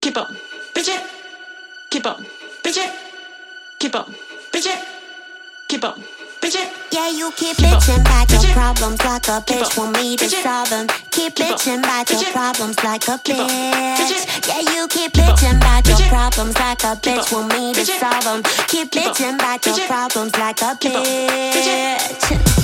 keep on, bitch, keep on, bitch, keep on, bitch, keep on, bitch. Yeah, you keep bitching about your problems like a bitch want me to solve them. Keep bitching about your problems like a bitch. Yeah, you keep bitching about your problems like a bitch want me to solve them. Keep bitching about your problems like a bitch.